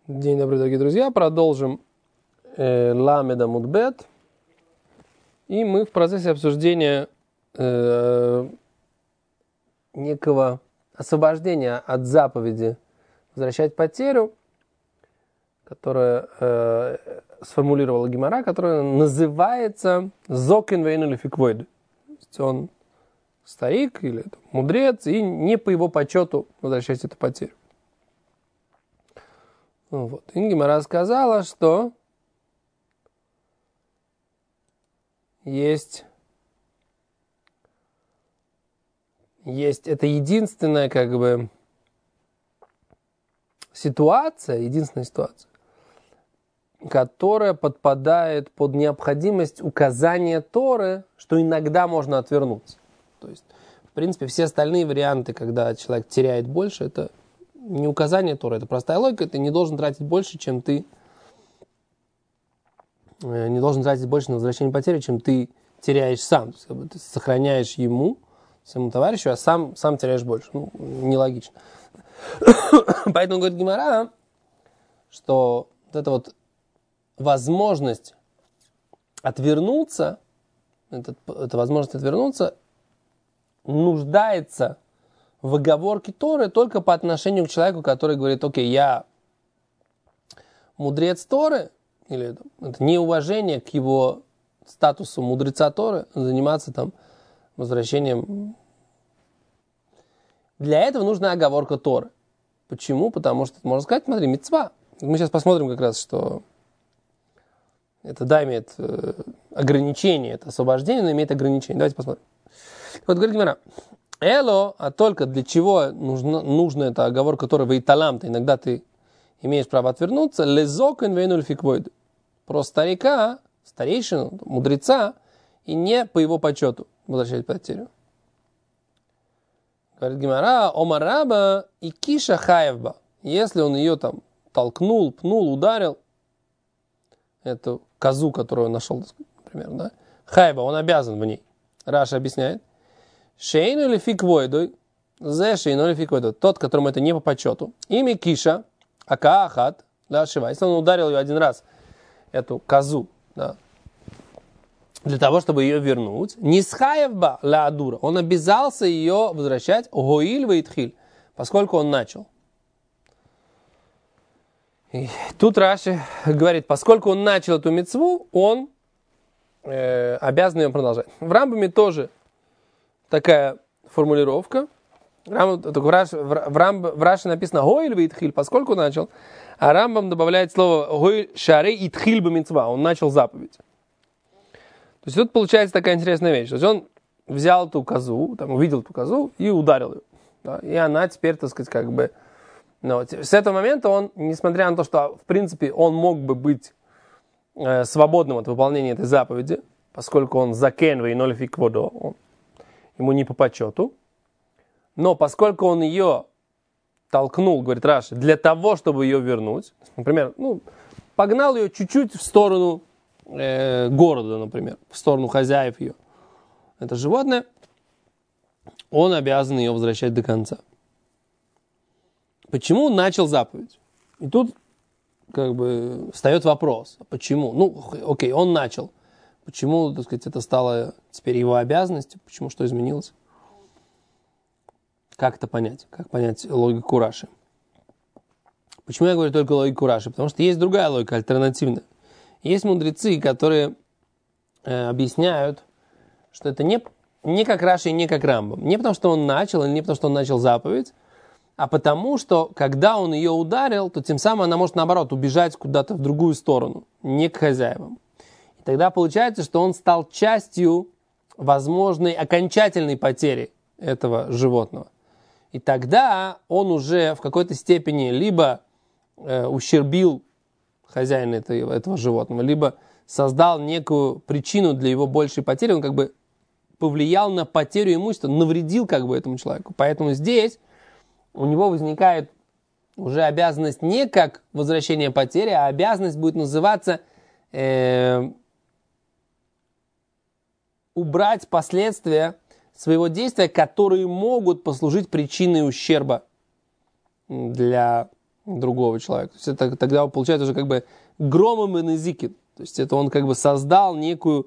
День добрый, дорогие друзья. Продолжим Ламед Амуд Бет. И мы в процессе обсуждения некого освобождения от заповеди возвращать потерю, которая сформулировала Гемара, которая называется Зокен вейну лефиквойд. То есть он старик или мудрец, и не по его почету возвращать эту потерю. Вот. И Гемара сказала, что есть это единственная единственная ситуация, которая подпадает под необходимость указания Торы, что иногда можно отвернуться. То есть, в принципе, все остальные варианты, когда человек теряет больше, это не указание Торы, это простая логика, ты не должен тратить больше, чем ты не должен тратить больше на возвращение потери, чем ты теряешь сам. То есть, ты сохраняешь ему, своему товарищу, а сам теряешь больше. Ну, нелогично. Поэтому говорит Гемара, что вот эта вот возможность отвернуться, эта возможность отвернуться нуждается в оговорке Торы только по отношению к человеку, который говорит: окей, я мудрец Торы, или это неуважение к его статусу мудреца Торы, заниматься там возвращением. Для этого нужна оговорка Торы. Почему? Потому что, можно сказать, смотри, мицва. Мы сейчас посмотрим как раз, что это, да, имеет ограничение, это освобождение, но имеет ограничение. Давайте посмотрим. Вот говорит Гемара: Эло, а только для чего нужна эта оговорка Торы вейталам-то, иногда ты имеешь право отвернуться, лезокен вейну лефиквойд. Про старика, старейшину, мудреца, и не по его почету возвращать потерю. Говорит Гемара: омараба и киша хаевба. Если он ее там толкнул, пнул, ударил, эту козу, которую он нашел, например, да, хайба, он обязан в ней. Раша объясняет: шейну или фиквойдой, зе шейну или фиквойдой, тот, которому это не по почету. Имя киша, акаахат, ляшива. Если он ударил ее один раз, эту козу, да, для того, чтобы ее вернуть, нисхаевба ла адура, он обязался ее возвращать гоиль вейтхиль, поскольку он начал. И тут Раши говорит, поскольку он начал эту мицву, он обязан ее продолжать. В Рамбаме тоже такая формулировка. В Раши написано гоиль вейтхиль, поскольку начал, а Рамбам добавляет слово гоиль шарей итхиль ба мицва, он начал заповедь. То есть тут получается такая интересная вещь. То есть он взял эту козу, там, увидел эту козу и ударил ее. Да, и она теперь, так сказать, с этого момента он, несмотря на то, что, в принципе, он мог бы быть свободным от выполнения этой заповеди, поскольку он закен вейну лефиквойд, ему не по почету, но поскольку он ее толкнул, говорит Раши, для того, чтобы ее вернуть, например, погнал ее чуть-чуть в сторону города, например, в сторону хозяев ее, это животное, он обязан ее возвращать до конца. Почему он начал заповедь? И тут встает вопрос, почему? Окей, он начал. Почему, так сказать, это стало теперь его обязанностью? Почему, что изменилось? Как это понять? Как понять логику Раши? Почему я говорю только логику Раши? Потому что есть другая логика, альтернативная. Есть мудрецы, которые объясняют, что это не как Раши и не как Рамбам. Не потому, что он начал, и не потому, что он начал заповедь, а потому, что когда он ее ударил, то тем самым она может, наоборот, убежать куда-то в другую сторону, не к хозяевам. И тогда получается, что он стал частью возможной окончательной потери этого животного. И тогда он уже в какой-то степени либо ущербил хозяина этого животного, либо создал некую причину для его большей потери, он повлиял на потерю имущества, навредил этому человеку. Поэтому здесь у него возникает уже обязанность не как возвращение потери, а обязанность будет называться убрать последствия своего действия, которые могут послужить причиной ущерба для другого человека. То есть это тогда получается уже как бы громом и назикин. То есть это он как бы создал некий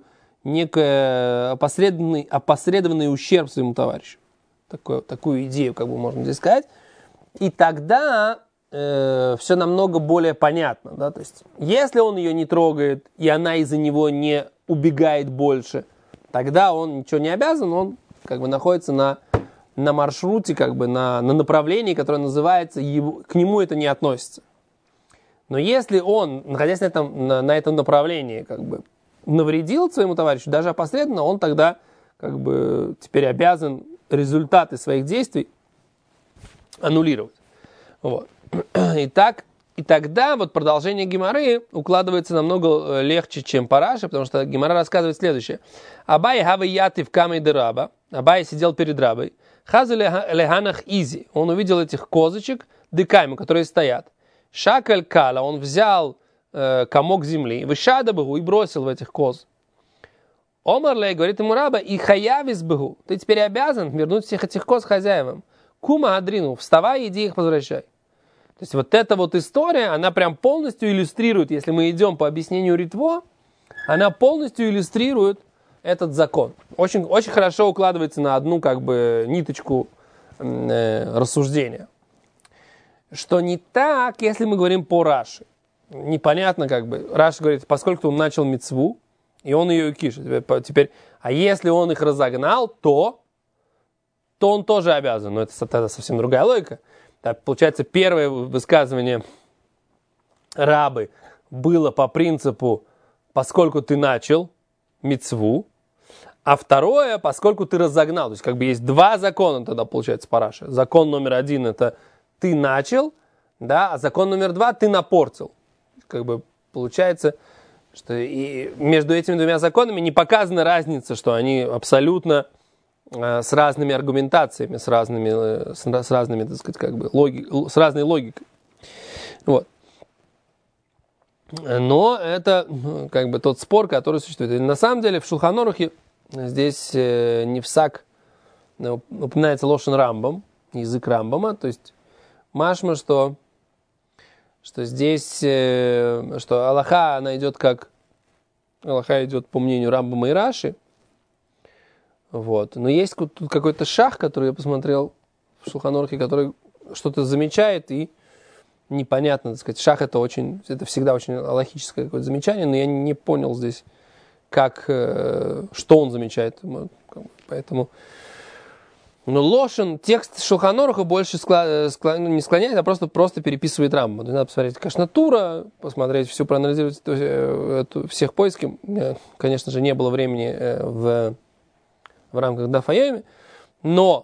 опосредованный ущерб своему товарищу. Такую идею как бы можно здесь сказать. И тогда все намного более понятно. Да? То есть если он ее не трогает, и она из-за него не убегает больше, тогда он ничего не обязан, он как бы находится на маршруте, как бы на направлении, которое называется, к нему это не относится. Но если он, находясь на этом направлении, как бы навредил своему товарищу, даже опосредованно, он тогда как бы теперь обязан результаты своих действий аннулировать. Вот. И тогда вот продолжение Гемары укладывается намного легче, чем Параши, потому что Гемара рассказывает следующее. Абай хавы яты в камей де раба. Абай сидел перед рабой. Хазу леханах изи. Он увидел этих козочек, декаймы, которые стоят. Шакаль кала. Он взял комок земли. Вышада бегу и бросил в этих коз. Омар лей говорит ему раба, и хаявис бегу. Ты теперь обязан вернуть всех этих коз хозяевам. Кума адрину. Вставай, иди их возвращай. То есть вот эта вот история, она прям полностью иллюстрирует, если мы идем по объяснению Ритво, она полностью иллюстрирует этот закон. Очень, очень хорошо укладывается на одну как бы ниточку рассуждения. Что не так, если мы говорим по Раши. Непонятно как бы. Раши говорит, поскольку он начал мицву, и он ее кишет. Теперь, а если он их разогнал, то он тоже обязан. Но это тогда совсем другая логика. Так, получается, первое высказывание рабы было по принципу, поскольку ты начал мицву, а второе, поскольку ты разогнал. То есть, как бы есть два закона тогда, получается, по Раши. Закон номер один – это ты начал, да, а закон номер два – ты напортил. Как бы получается, что и между этими двумя законами не показана разница, что они абсолютно с разными аргументациями, с разными, так сказать, как бы с разной логикой. Вот. Но это как бы тот спор, который существует. И на самом деле в Шулхан Арухе здесь Нефсак упоминается лошен Рамбам, язык Рамбама, то есть машма, что здесь, что Аллаха, она идет как Аллаха идет по мнению Рамбама и Раши. Вот. Но есть тут какой-то шах, который я посмотрел в Шулхан Арухе, который что-то замечает, и непонятно, так сказать. Шах это всегда очень аллахическое какое-то замечание, но я не понял здесь, что он замечает. Поэтому, но лошен, текст Шулхан Аруха больше не склоняет, а просто переписывает Рамбам. Надо посмотреть Кашнатура, посмотреть все, проанализировать всех поисков. Конечно же, не было времени в рамках Дафайоми. Но,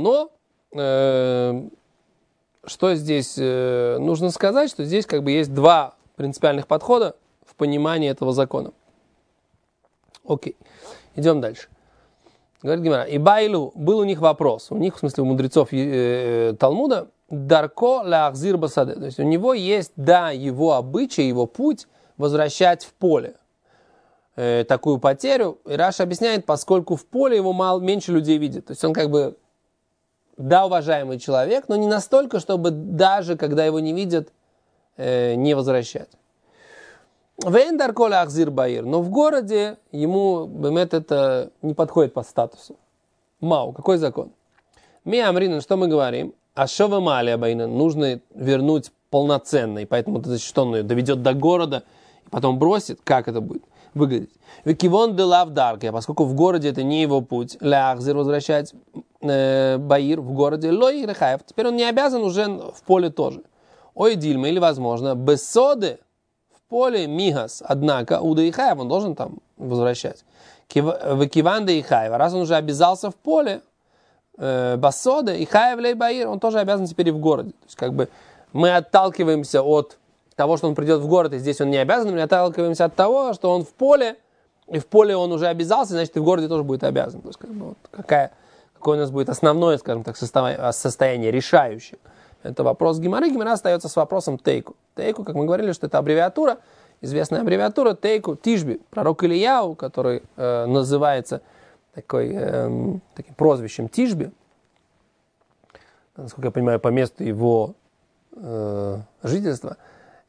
что здесь нужно сказать, что здесь как бы есть два принципиальных подхода в понимании этого закона. Окей, идем дальше. Говорит Гемара, и Байлу, был у них вопрос, у них, в смысле у мудрецов Талмуда, Дарко лахзир басаде, то есть у него есть, да, его обычай, его путь возвращать в поле такую потерю. И Раша объясняет, поскольку в поле его меньше людей видит. То есть он как бы, да, уважаемый человек, но не настолько, чтобы даже когда его не видят, не возвращать. Вейн дарколя ахзир баир, но в городе ему это не подходит по статусу. Мау, какой закон? Ми амринан, что мы говорим? Ашова малия баина, нужно вернуть полноценно, и поэтому что он ее доведет до города и потом бросит, как это будет выглядеть. Викивон де лав дарка, поскольку в городе это не его путь, ляхзир возвращать баир в городе, лой рехаев, теперь он не обязан уже в поле тоже. Ой дильма, или возможно, бессоды в поле мигас, однако уда и хаев он должен там возвращать. Викиван де и хаев, раз он уже обязался в поле, басода и хаев лей баир, он тоже обязан теперь и в городе. То есть как бы мы отталкиваемся от того, что он придет в город, и здесь он не обязан, мы отталкиваемся от того, что он в поле, и в поле он уже обязался, значит, и в городе тоже будет обязан. То есть, как бы, вот, какое у нас будет основное, скажем так, состояние решающее. Это вопрос Гемары. Гемара остается с вопросом Тейку. Тейку, как мы говорили, что это аббревиатура, известная аббревиатура Тейку, Тишби, пророк Ильяу, который называется таким прозвищем Тишби. Насколько я понимаю, по месту его жительства,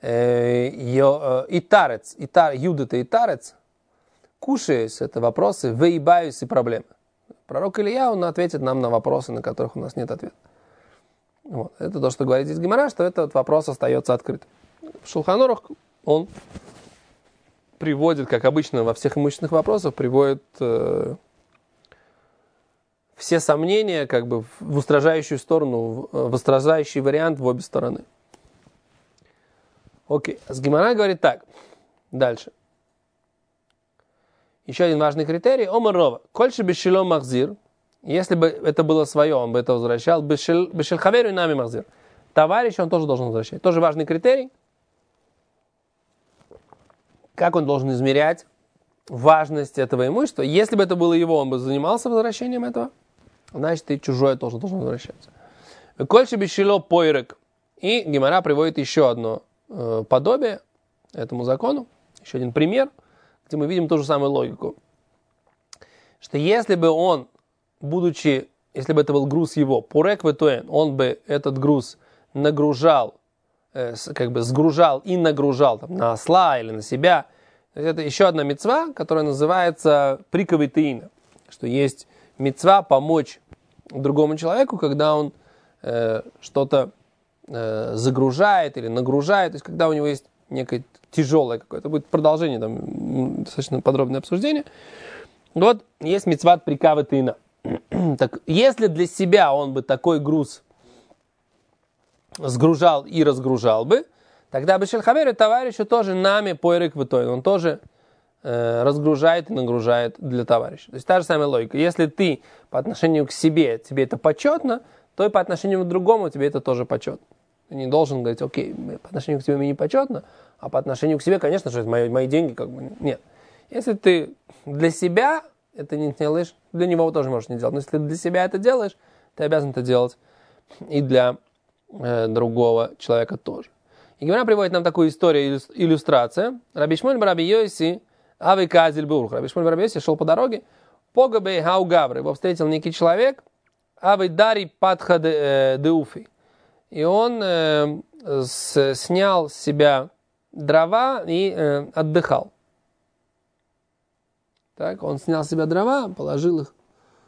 и тарец, юдата и тарец, кушаюсь, это вопросы, выебаюсь и проблемы. Пророк Илья, он ответит нам на вопросы, на которых у нас нет ответа. Вот. Это то, что говорит здесь Гемара, что этот вопрос остается открытым. Шулхан Арух, он приводит, как обычно во всех имущественных вопросах, приводит все сомнения как бы в устражающую сторону, в устражающий вариант в обе стороны. Окей. С Гемара говорит так. Дальше. Еще один важный критерий. Омар Рова. Кольше бешило махзир. Если бы это было свое, он бы это возвращал. Бешил хаверу и нами махзир. Товарищ он тоже должен возвращать. Тоже важный критерий. Как он должен измерять важность этого имущества? Если бы это было его, он бы занимался возвращением этого. Значит, и чужое тоже должен возвращаться. Кольше бешило пойрек. И Гемара приводит еще одно подобие этому закону. Еще один пример, где мы видим ту же самую логику. Что если бы он, если бы это был груз его, пурек ветуэн, он бы этот груз нагружал, как бы сгружал и нагружал там, на осла или на себя. Это еще одна мицва, которая называется приковый имя. Что есть мицва помочь другому человеку, когда он что-то загружает или нагружает, то есть когда у него есть некое тяжелое какое-то, будет продолжение, там, достаточно подробное обсуждение. Вот есть мицват прикава тына. Так, если для себя он бы такой груз сгружал и разгружал бы, тогда Бешель Хаверу товарищу тоже нами пойрек вытоин, он тоже разгружает и нагружает для товарища. То есть та же самая логика. Если ты по отношению к себе, тебе это почетно, то и по отношению к другому тебе это тоже почетно. Ты не должен говорить, окей, по отношению к тебе мне не почетно, а по отношению к себе, конечно же, это мои деньги, как бы, нет. Если ты для себя это не делаешь, для него тоже можешь не делать. Но если ты для себя это делаешь, ты обязан это делать и для другого человека тоже. И Гемара приводит нам такую историю, иллюстрация. Раби Шмуэль бар Раби Йоси, авей казель бурух. Раби Шмуэль бар Раби Йоси шел по дороге, погабей хаугавры. Его встретил некий человек, авей дари падха деуфи. И он снял с себя дрова и отдыхал. Так, он снял с себя дрова, положил их,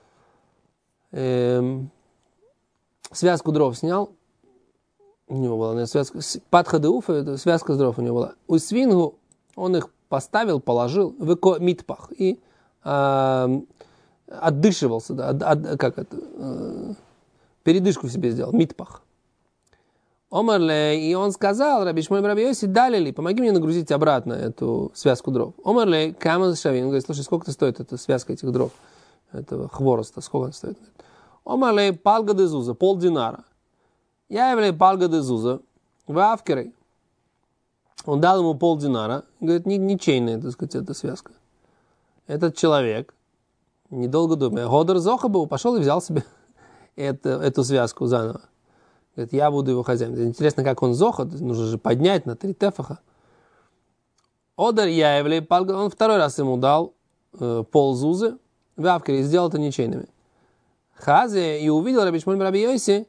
связку дров снял, у него была связка, падха деуфа, это связка дров у него была. У свингу он их поставил, положил, в эко митпах, и отдышивался, да, передышку себе сделал, митпах. Омарле, и он сказал, Раби Шмуэль бар Раби Йоси, дали ли, помоги мне нагрузить обратно эту связку дров. Омарле, кама шавин, он говорит, слушай, сколько стоит эта связка этих дров, этого хвороста, сколько он стоит? Омарле, палга де зуза, полдинара. Я являю палга де зуза, в авкерой. Он дал ему полдинара, говорит, ничейная, так сказать, эта связка. Этот человек, недолго думая, Годор Зоха был, пошел и взял себе эту связку заново. Говорит, я буду его хозяином. Интересно, как он зоха, нужно же поднять на 3 тефаха. Одар я являю палга, он второй раз ему дал пол зузы, в авкере, и сделал это ничейными. Хазе, и увидел Раби Шмуэль бар Раби Йоси,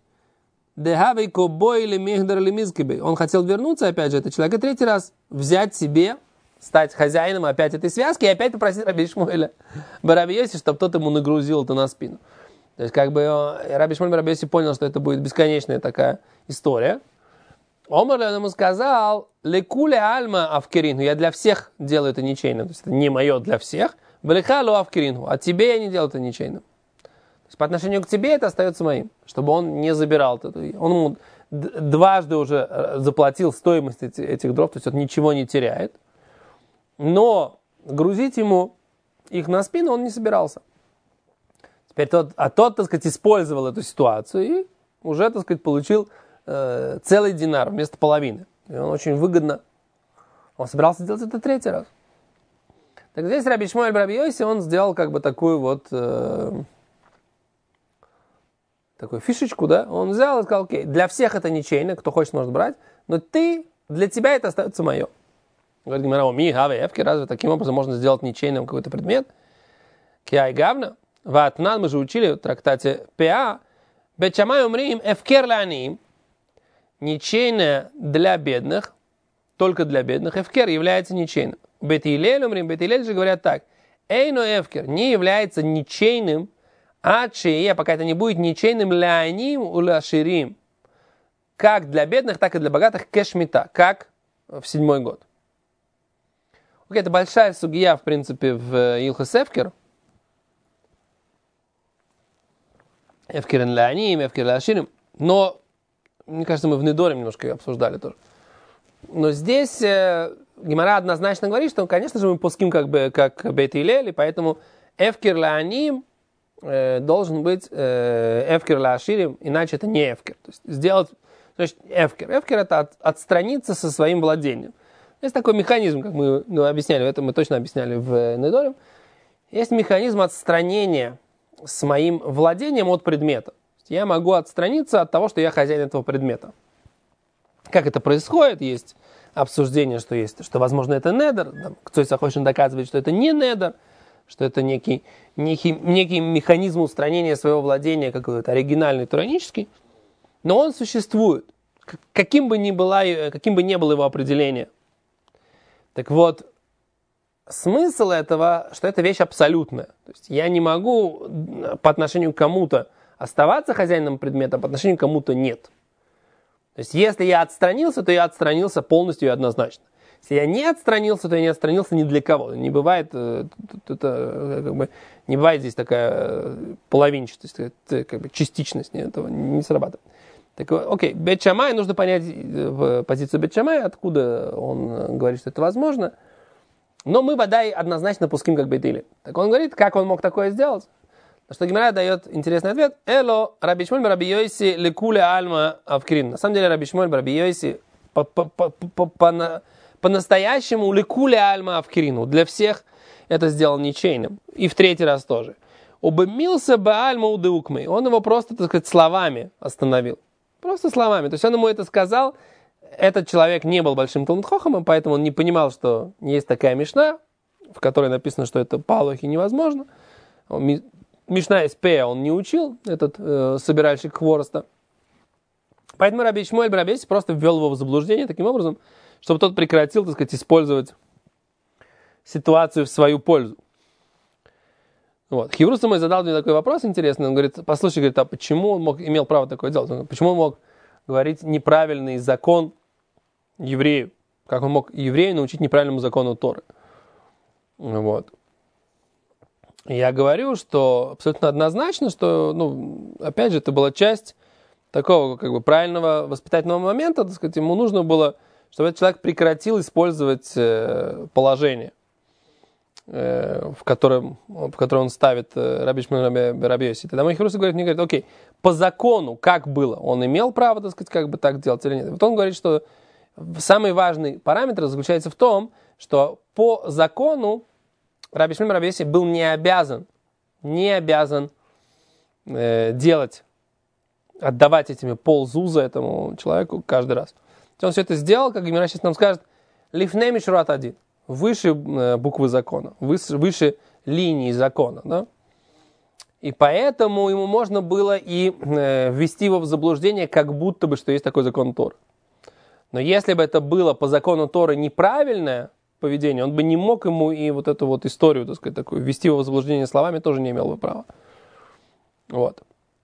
он хотел вернуться, опять же, этот человек, и 3-й раз взять себе, стать хозяином опять этой связки, и опять попросить Раби Шмуэля бар Раби Йоси, чтобы тот ему нагрузил это на спину. То есть, как бы, Раби Шмуэль бар Раби Йоси понял, что это будет бесконечная такая история. Омар ему сказал, лекуле альма авкерину, я для всех делаю это ничейным, то есть, это не мое для всех, велихалу авкерину, а тебе я не делаю это ничейным. По отношению к тебе это остается моим, чтобы он не забирал это. Он ему дважды уже заплатил стоимость этих дров, то есть он ничего не теряет. Но грузить ему их на спину он не собирался. Теперь тот, так сказать, использовал эту ситуацию и уже, так сказать, получил целый динар вместо половины. И он очень выгодно, он собирался делать это 3-й раз. Так здесь Раби Шмуэль бар Раби Йоси, он сделал как бы такую вот... такую фишечку, да, он взял и сказал, окей, для всех это ничейно, кто хочет, может брать, но для тебя это остается мое. Говорит Гемара, разве таким образом можно сделать ничейным какой-то предмет? Киай гавна, ватнан, мы же учили в трактате Пеа, бет шамай умрим эфкер леаним, ничейное для бедных, только для бедных, эфкер является ничейным. Бет Гилель умрим, Бет Гилель же говорят так. Эйно эфкер не является ничейным, пока это не будет ничейным ляаним уляширим. Как для бедных, так и для богатых кешмита, как в 7-й год. Окей, это большая сугия, в принципе, в Илхас Эфкер. Эфкер ляаним, эфкер ляширим. Но, мне кажется, мы в Недоре немножко обсуждали тоже. Но здесь Гемара однозначно говорит, что, конечно же, мы пуским как Бет Гилель, и поэтому эфкер ляаним должен быть эфкер ляширим, иначе это не эфкер. То есть сделать, значит, эфкер. Эфкер это отстраниться со своим владением. Есть такой механизм, как мы объясняли, это мы точно объясняли в Недорим. Есть механизм отстранения с моим владением от предмета. Я могу отстраниться от того, что я хозяин этого предмета. Как это происходит? Есть обсуждение, что возможно, это недер. Кто-то захочет доказывать, что это не недер, что это некий механизм устранения своего владения, какой-то оригинальный, туранический. Но он существует, каким бы ни было его определение. Так вот, смысл этого, что это вещь абсолютная. То есть я не могу по отношению к кому-то оставаться хозяином предмета, а по отношению к кому-то нет. То есть если я отстранился, то я отстранился полностью и однозначно. Если я не отстранился, то я не отстранился ни для кого. Не бывает, не бывает здесь такая половинчатость, частичность, этого не срабатывает. Так, окей, Бет Шамай, нужно понять позицию Бет Шамай, откуда он говорит, что это возможно. Но мы, бодай, однозначно пуским как Бет Гилель. Так он говорит, как он мог такое сделать? На что Гемара дает интересный ответ. Эло, Раби Шмуэль Раби Йоси лекуле альма авкрин. На самом деле Раби Шмуэль Раби Йоси по-настоящему лекуле альма авкрину. Для всех это сделал ничейным. И в 3-й раз тоже. Убемился бы альма удеукмей. Он его просто, так сказать, словами остановил. Просто словами. То есть он ему это сказал. Этот человек не был большим Талмид Хохамом, поэтому он не понимал, что есть такая мишна, в которой написано, что это по Алохе невозможно. Мишна из Пея он не учил, этот собиральщик хвороста. Поэтому Раби Шмуэль Раби Йоси просто ввел его в заблуждение таким образом, чтобы тот прекратил, так сказать, использовать ситуацию в свою пользу. Вот. Хиврус мой задал мне такой вопрос интересный. Он говорит, послушай, говорит, а почему он имел право такое делать? Почему он мог говорить неправильный закон еврею? Как он мог еврею научить неправильному закону Торы? Вот. Я говорю, что абсолютно однозначно, что, опять же, это была часть такого, правильного воспитательного момента, так сказать, ему нужно было, чтобы этот человек прекратил использовать положение, в котором он ставит Раби Шмуэль Раби Йоси. Тогда мой Хиврус говорит, мне говорит, окей, по закону, как было, он имел право, так сказать, так делать или нет. Вот он говорит, что самый важный параметр заключается в том, что по закону Раби Шмуэль Раби Йоси был не обязан делать, отдавать этими ползуза этому человеку каждый раз. Он все это сделал, как Гемара сейчас нам скажет, лифней мишурат один, выше буквы закона, выше линии закона, да? И поэтому ему можно было и ввести его в заблуждение, как будто бы, что есть такой закон Торы. Но если бы это было по закону Торы неправильное поведение, он бы не мог ему и вот эту вот историю, так сказать, такую, ввести его в заблуждение словами, тоже не имел бы права. Вот.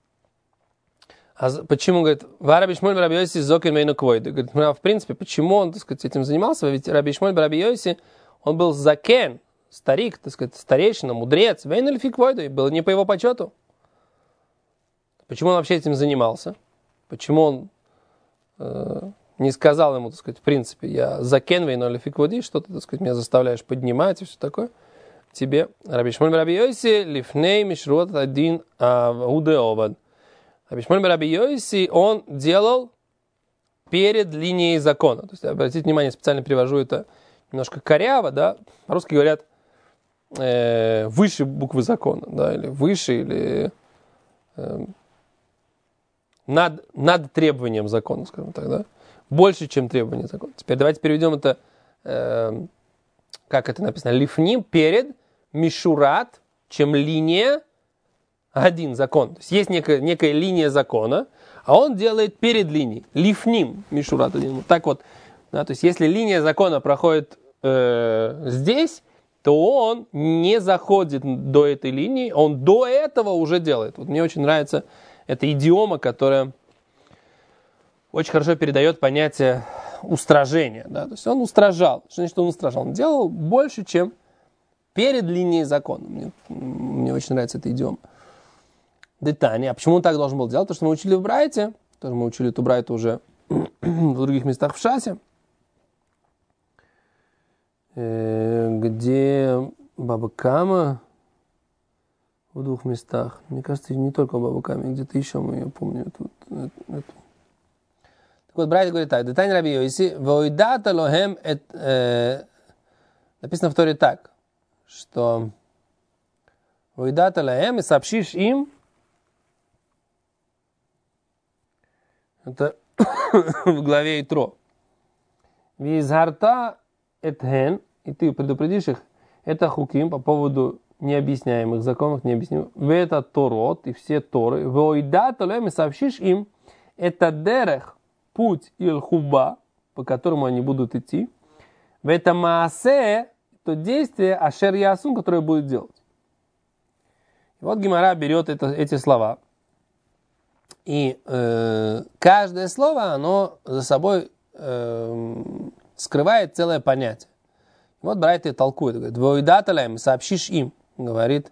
А почему, говорит, Раби Шмуэль Раби Йоси зокин мейну квойд? Говорит, в принципе, почему он, так сказать, этим занимался? Ведь Раби Шмуэль Раби Йоси, он был закен, старик, так сказать, старейшина, мудрец, вейну лифи квойду, и было не по его почету. Почему он вообще этим занимался? Почему он не сказал ему, так сказать, в принципе, я закен вейну лифи квойди, что ты, так сказать, меня заставляешь поднимать и все такое? Тебе, Раби Шмуэль Раби Йоси, лифней мишрот один удеовад. Раби Шмуэль Раби Йоси, он делал перед линией закона. То есть, обратите внимание, специально перевожу это немножко коряво, да, по-русски говорят выше буквы закона, да, или выше, или над требованием закона, скажем так, да, больше, чем требование закона. Теперь давайте переведем это, как это написано, лифним, перед, мишурат, чем линия, один закон. То есть есть некая линия закона, А он делает перед линией. Лифним мишурат один. Вот так вот. Да, то есть, если линия закона проходит здесь, то он не заходит до этой линии, он до этого уже делает. Вот мне очень нравится эта идиома, которая очень хорошо передает понятие устражения. Да? То есть он устражал. Что значит он устражал? Он делал больше, чем перед линией закона. Мне очень нравится эта идиома. Детани. А почему он так должен был делать? Потому что мы учили в Брайте. Тоже мы учили эту Брайту уже в других местах в Шасе. Где Баба Кама в двух местах. Мне кажется, не только Баба Кама, где-то еще мы ее помню. Так вот, Брайт говорит так. Детань Раби Йоси. Войдата лохем написано в Торе так, что Войдата лохем и сообщишь им. Это в главе Итро. Визгарта этхен, и ты предупредишь их, это хуким по поводу необъясняемых законов, необъяснимых. В это Торот и все Торы. Войдата лохем и сообщишь им, это дерех, путь Илхуба, по которому они будут идти. В это Маасе, то действие Ашер Ясун, которое будет делать. И вот Гемара берет эти слова. И каждое слово, оно за собой скрывает целое понятие. И вот Брайт и толкует. Говорит, «Войдаталем, сообщишь им», говорит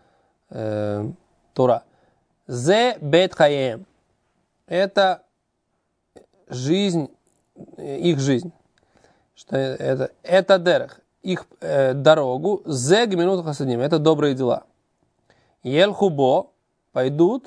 Тора. «Зе бет хаеем». Это жизнь, их жизнь. Что это дерех, их дорогу. «Зе гминут хасадим». Это добрые дела. «Елхубо» пойдут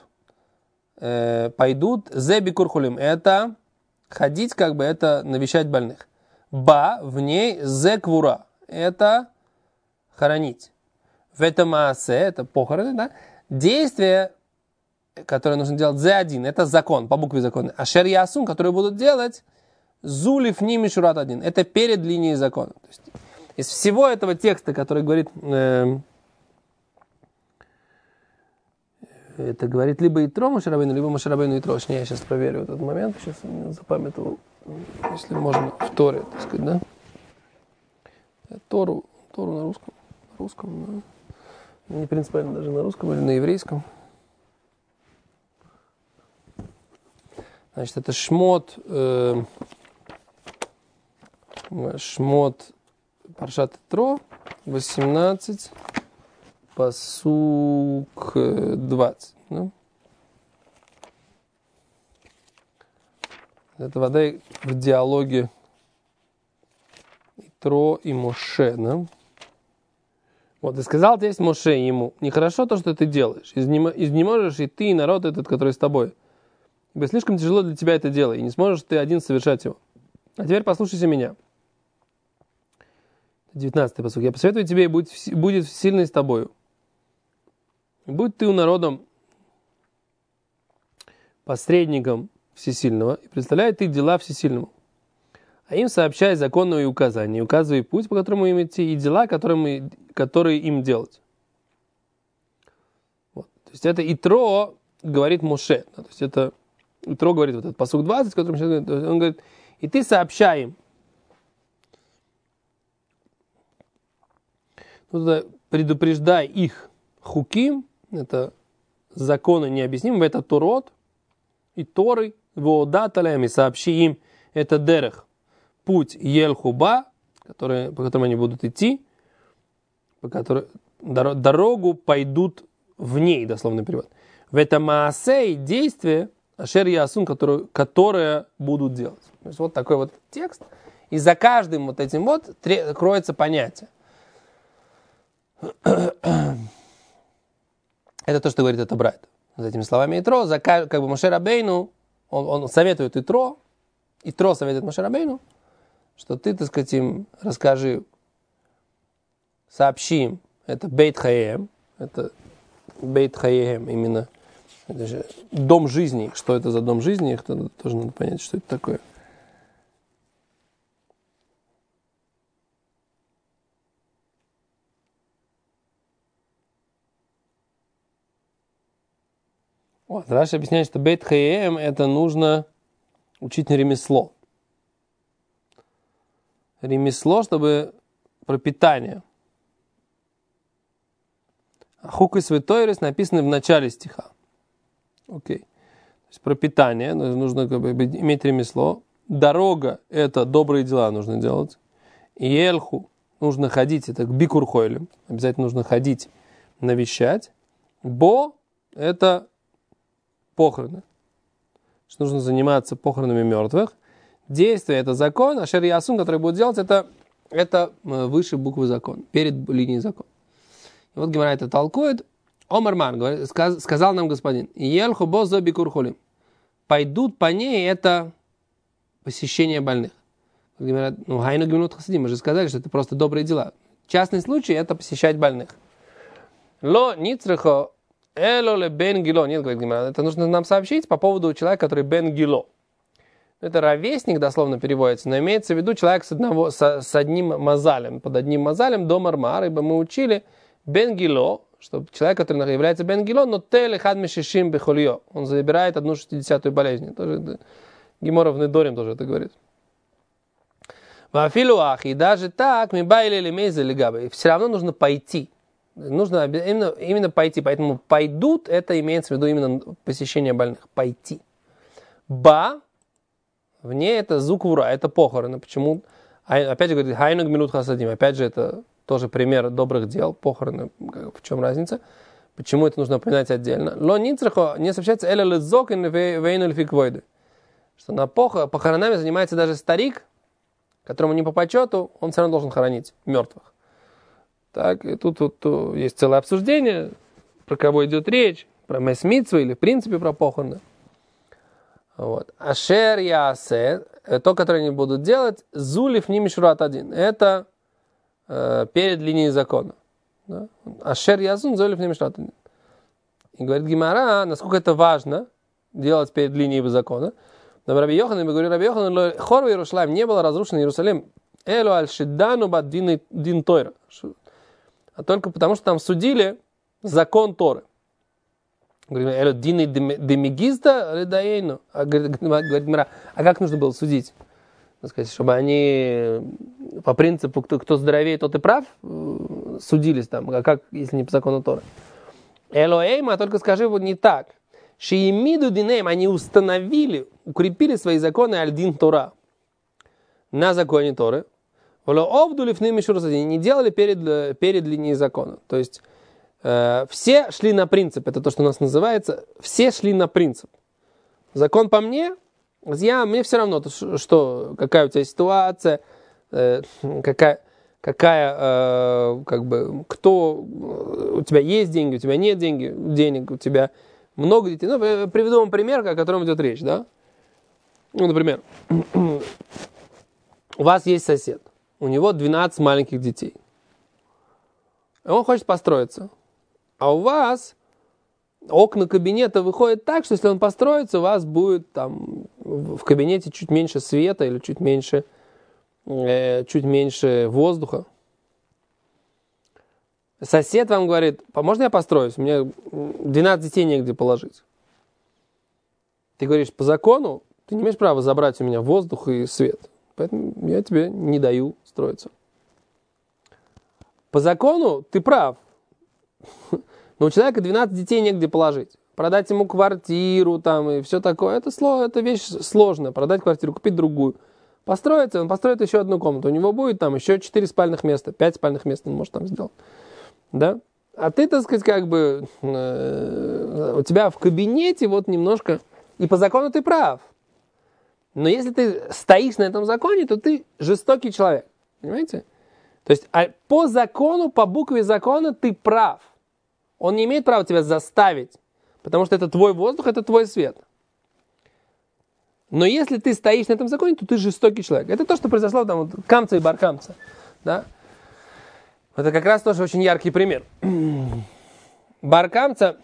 зе бикурхулим, это ходить, как бы это навещать больных. Ба, в ней зе квура, это хоронить. В этом маасе, это похороны, да? Действие, которое нужно делать зе один, это закон, по букве закона. А шер ясун, которые будут делать зулиф ними шурат один, это перед линией закона. То есть, из всего этого текста, который говорит... это говорит либо Итро Моше Рабейну, либо Моше Рабейну Итро. Я сейчас проверю этот момент. Сейчас я запамятовал, если можно, в Торе, так сказать, да? Тору на русском. На русском, да. Не принципиально даже на русском или на еврейском. Значит, это Шмот Паршат Итро, 18, пасук 20. Да? Это вода в диалоге Итро и Моше. Да? Вот, и сказал тесть Моше ему: нехорошо то, что ты делаешь. Изнеможешь и ты, и народ этот, который с тобой. Ибо слишком тяжело для тебя это дело, и не сможешь ты один совершать его. А теперь послушайся меня. 19-й пасук. Я посоветую тебе, и будет сильный с тобою. Будь ты у народа посредником Всесильного, и представляй ты дела Всесильному. А им сообщай законные указания, указывай путь, по которому им идти, и дела, которые им делать. Вот. То есть это Итро говорит Моше. Да, то есть это Итро говорит, вот этот пасук 20, который сейчас говорит, он говорит, и ты сообщай им. Предупреждай их хуким, это законы необъяснимы, это Торот и Торы, воодаталям, и сообщи им, это дерех, путь Елхуба, по которому они будут идти, дорогу пойдут в ней, дословный перевод. В этом маасей действие, ашер ясун, которое будут делать. То есть вот такой вот текст, и за каждым вот этим вот кроется понятие. Это то, что говорит это Брайт. За этими словами Итро, как бы Моше Рабейну, он советует Итро советует Моше Рабейну, что ты, так сказать, им расскажи, сообщи им, это Бейт Хаеем, это Бейт Хаеем, именно это же дом жизни. Что это за дом жизни, их тоже надо понять, что это такое. Вот, Раши объясняет, что бейт хаем это нужно учить на ремесло. Ремесло, чтобы пропитание. А хук и святой написаны в начале стиха. Окей. То есть пропитание, нужно как бы иметь ремесло. Дорога – это добрые дела нужно делать. И эльху нужно ходить, это к бикурхойлем. Обязательно нужно ходить, навещать. Бо – это похороны. Что нужно заниматься похоронами мертвых. Действие – это закон, а шер ясун, который будет делать, это выше буквы закон, перед линией закона. И вот Гемара это толкует. Омарман говорит, сказал нам господин, елху бо зо бикурхолим. Пойдут по ней это посещение больных. Говорят, хайну гимнут хасидим, мы же сказали, что это просто добрые дела. Частный случай – это посещать больных. Ло ницрехо эло ле бен гило. Нет, говорит Гемара, это нужно нам сообщить по поводу человека, который бен гило. Это ровесник, дословно переводится, но имеется в виду человек с одним мазалем. Под одним мазалем до мармар, ибо мы учили бен гило, что человек, который является бен гило, но теле хад мешишим бехольё. Он забирает 1/60 болезни. Тоже Гемора в Недорим тоже это говорит. И даже так, мы байли лемейза легабы. Все равно нужно пойти. Нужно именно пойти. Поэтому пойдут, это имеется в виду именно посещение больных. Пойти. Ба, вне это зуквура, это похороны. Почему? Опять же говорит, хайнуг минут хасадим. Опять же, это тоже пример добрых дел, похороны. В чем разница? Почему это нужно упоминать отдельно? Ло ницрехо не сообщается эля лезок и вейну льфиквойды. Что на похоронами занимается даже старик, которому не по почету, он все равно должен хоронить мертвых. Так, и тут есть целое обсуждение, про кого идет речь, про месмитсву или в принципе про похороны. Вот. Ашер ясе, то, которое они будут делать, зулив не мишурат один. Это перед линией закона. Да? Ашер ясун зулив не мишурат один. И говорит Гемара, насколько это важно делать перед линией закона. Но Раби Йохан, мы говорим, Раби Йохан, хор в Иерусалим не был разрушен Иерусалим. Элу аль-шиддану бад дин тойра. А только потому, что там судили закон Торы. Говорим, элу дин демигизда ледаейну. Говорит Гемара, а как нужно было судить? Сказать, чтобы они по принципу, кто здоровее, тот и прав, судились там. А как, если не по закону Торы? Элу эйма, только скажи вот не так. Шиемиду динеем, они установили, укрепили свои законы аль-дин Тора на законе Торы. Не делали перед линией закона. То есть все шли на принцип, это то, что у нас называется, все шли на принцип. Закон по мне мне все равно, что, какая у тебя ситуация, какая как бы, кто, у тебя есть деньги, у тебя нет денег, у тебя много детей. Ну, приведу вам пример, о котором идет речь, да? Ну, например, у вас есть сосед, у него 12 маленьких детей. И он хочет построиться. А у вас окна кабинета выходят так, что если он построится, у вас будет там в кабинете чуть меньше света или чуть меньше воздуха. Сосед вам говорит, можно я построюсь? У меня 12 детей негде положить. Ты говоришь, по закону ты не имеешь права забрать у меня воздух и свет. Поэтому я тебе не даю строиться. По закону ты прав. Но у человека 12 детей негде положить. Продать ему квартиру там и все такое, это вещь сложная. Продать квартиру, купить другую. Построиться, он построит еще одну комнату. У него будет там еще 4 спальных места, 5 спальных мест он может там сделать. Да? А ты, так сказать, как бы у тебя в кабинете вот немножко... И по закону ты прав. Но если ты стоишь на этом законе, то ты жестокий человек. Понимаете? То есть по закону, по букве закона ты прав. Он не имеет права тебя заставить. Потому что это твой воздух, это твой свет. Но если ты стоишь на этом законе, то ты жестокий человек. Это то, что произошло там вот Камца и Бар-Камца. Да? Это как раз тоже очень яркий пример. Бар-Камца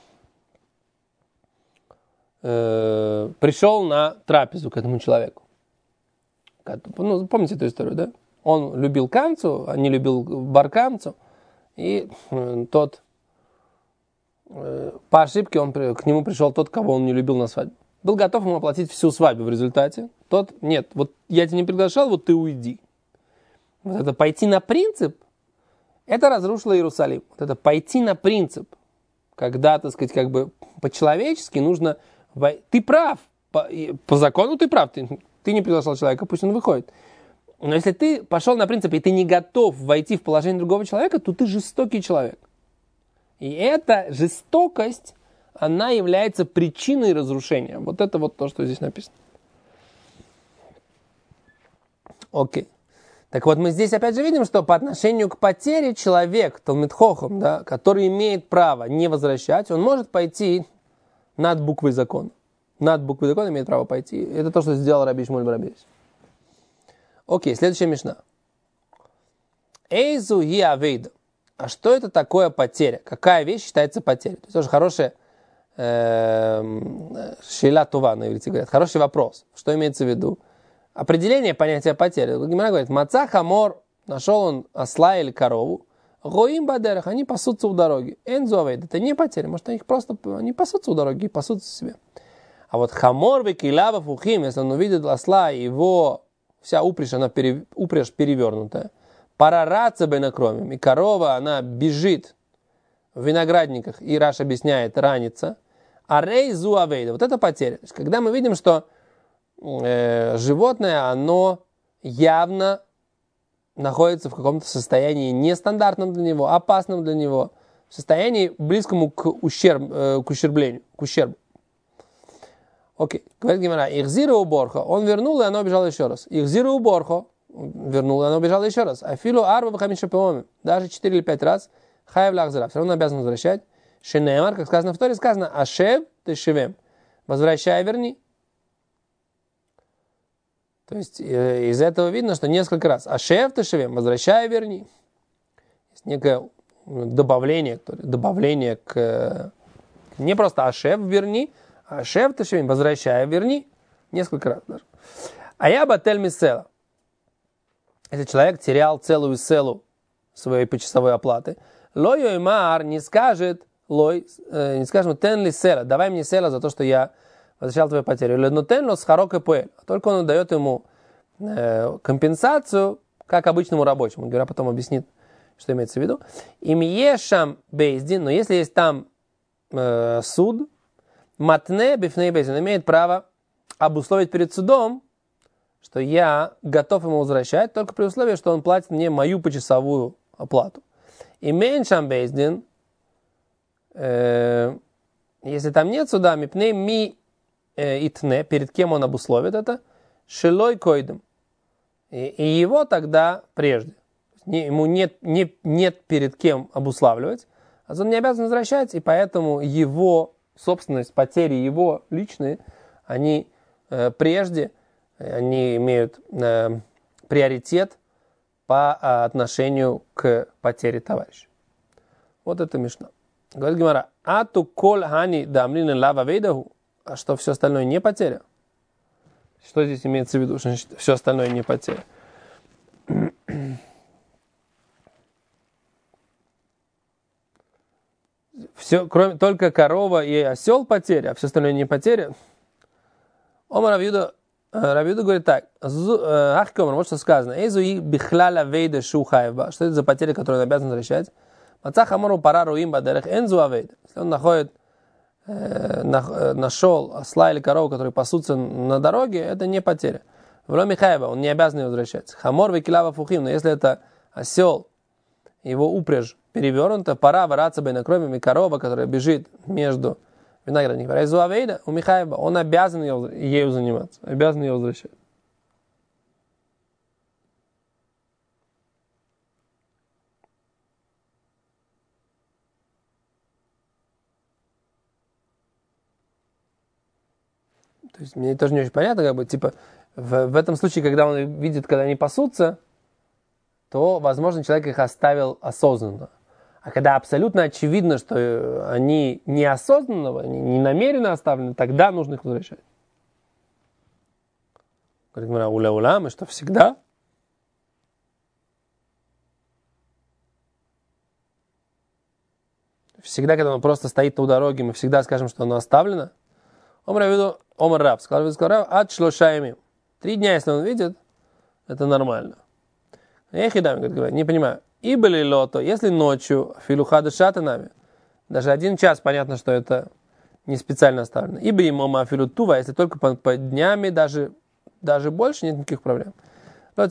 пришел на трапезу к этому человеку. Ну, помните эту историю, да? Он любил Камцу, а не любил Бар-Камцу. И тот по ошибке к нему пришел тот, кого он не любил на свадьбе. Был готов ему оплатить всю свадьбу в результате. Тот, нет, вот я тебя не приглашал, вот ты уйди. Вот это пойти на принцип, это разрушило Иерусалим. Вот это пойти на принцип, когда, так сказать, как бы по-человечески нужно... Ты прав, по закону ты прав, ты не приглашал человека, пусть он выходит. Но если ты пошел на принцип, и ты не готов войти в положение другого человека, то ты жестокий человек. И эта жестокость, она является причиной разрушения. Вот это вот то, что здесь написано. Окей. Так вот, мы здесь опять же видим, что по отношению к потере человек, Талмид Хохам, да, который имеет право не возвращать, он может пойти над буквой закона. Над буквой закона имеет право пойти. Это то, что сделал Раби Шмуэль бар Абья. Окей, следующая мишна. Эйзу ги авейда. А что это такое потеря? Какая вещь считается потерей? То есть тоже хорошая шейла това, на иврите говорят. Хороший вопрос. Что имеется в виду? Определение понятия потери. Гемара говорит, маца хамор, нашел он осла или корову, гоим бадерах, они пасутся у дороги. Энзу авейда. Это не потеря. Может, они пасутся у дороги и пасутся себе. А вот хамор векилава фухим, если он увидит осла, его вся упряжь, упряжь перевернутая. Парараться бенакромим. И корова, она бежит в виноградниках, и Раш объясняет, ранится. А рей зуавейда. Вот это потеря. То есть, когда мы видим, что животное, оно явно находится в каком-то состоянии нестандартном для него, опасном для него, в состоянии близкому к ущерблению, к ущербу. Окей. Говорит Гемара, ихзира уборха. Он вернул, и оно убежало еще раз. Ихзира уборха. Вернул, и оно убежало еще раз. Афилу арба вахамиша пеоми. Даже 4 или 5 раз. Хаев лахзара. Все равно обязан возвращать. Шенемар, как сказано в Торе, сказано, ашев ты шевем. Возвращай, верни. То есть из этого видно, что несколько раз. Ашев ты шевем. Возвращай, верни. Есть некое добавление к... Не просто ашев, верни. Ашев ты шевем. Возвращай, верни. Несколько раз даже. А я батель мисела. Если человек терял целую селу своей почасовой оплаты, лой мар не скажет, тен ли села, давай мне села за то, что я возвращал твою потерю. Но тен ло с харок и пуэль. Только он дает ему компенсацию, как обычному рабочему. Гера потом объяснит, что имеется в виду. Им ешам бейздин, но если есть там суд, матне бифней бейздин, имеет право обусловить перед судом, что я готов ему возвращать, только при условии, что он платит мне мою почасовую оплату. И меньшам бейздин, если там нет суда, мипней ми итне, перед кем он обусловит это, шилой койдем. И его тогда прежде. Ему нет перед кем обуславливать, а он не обязан возвращать, и поэтому его собственность, потери его личные, они прежде, они имеют приоритет по отношению к потере товарища. Вот это мишна. Говорит Гемара, ату коль хани дамлин лава вейдаху, а что все остальное не потеря? Что здесь имеется в виду, что все остальное не потеря? Все, кроме только корова и осел потеря, а все остальное не потеря. Омар Равиуда говорит так, Ахкомар, вот что сказано, Эйзуи бихляля вейда шухаева, что это за потеря, которую он обязан возвращать? Мацах амору пара руим бадерех энзу авейда. Если он нашел осла или корову, которые пасутся на дороге, это не потеря. Вло Михаева, он не обязан ее возвращать. Хамор векилава фухим, но если это осел, его упряжь перевернута, пора вораться бейнакромим, и корова, которая бежит между виноградниками. Райзу авейда у Михаева, он обязан ею заниматься, обязан ее возвращать. То есть мне тоже не очень понятно, как бы, типа, в этом случае, когда он видит, когда они пасутся, то, возможно, человек их оставил осознанно. А когда абсолютно очевидно, что они неосознанно, они не намеренно оставлены, тогда нужно их возвращать. Говорит, уля-уля, что всегда? всегда, когда оно просто стоит у дороги, мы всегда скажем, что оно оставлено. Омар Раб, сказал Раб, ад шлошаями. 3 дня, если он видит, это нормально. Я хидам, говорит, не понимаю. И были лото, если ночью, филухада шатанами, даже 1 час, понятно, что это не специально оставлено. Ибо ему мафилу тува, если только по днями, даже больше, нет никаких проблем. Он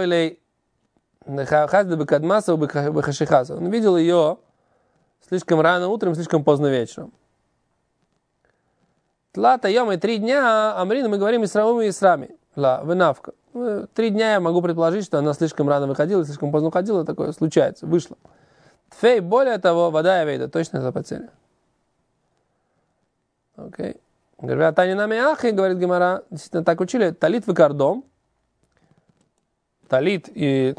видел ее слишком рано утром, слишком поздно вечером. Тлата йома 3 дня, амрина, мы говорим Исрауму и Исрами. Вынавка. 3 дня я могу предположить, что она слишком рано выходила, слишком поздно уходила, такое случается, вышло. Тфей, более того, вода и вейда, точно это потеря. Окей. Говорят, Тани нами ахи, говорит Гемара, действительно так учили, талит выкардом. Талит и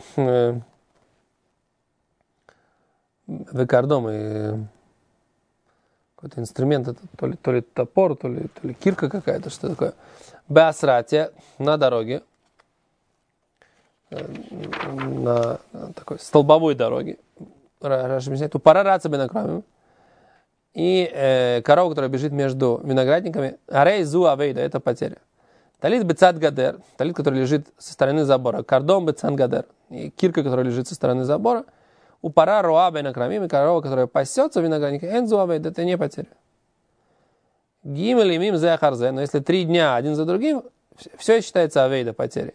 выкардом, и какой-то инструмент, это то ли топор, то ли кирка какая-то, что такое. Беасрате, на дороге, на такой столбовой дороге. У пара раца бенакрамим. И корова, которая бежит между виноградниками, арей зу авейда, это потеря. Талит бецад гадер, талит, который лежит со стороны забора, кардом бецад гадер, и кирка, которая лежит со стороны забора, у пара роа бенакрамим, и корова, которая пасется в винограднике, эн зу авейда, это не потеря. Гимель и мим зе ахарзе, но если 3 дня один за другим, все это считается авейда, потерей.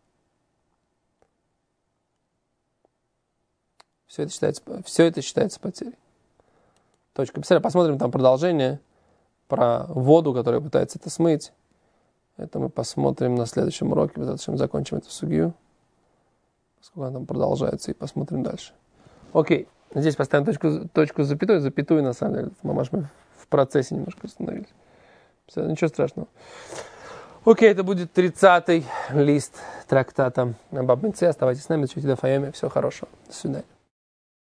Все это считается потерей. Точка. Посмотрим там продолжение про воду, которая пытается это смыть. Это мы посмотрим на следующем уроке. Зачем закончим эту сугию. Поскольку она там продолжается, и посмотрим дальше. Окей. Здесь поставим точку запятую на самом деле. Мамаш, мы в процессе немножко остановились. Ничего страшного. Окей, это будет 30-й лист трактата Баб Меция. Оставайтесь с нами, учите до Файоме. Всего хорошего. До свидания.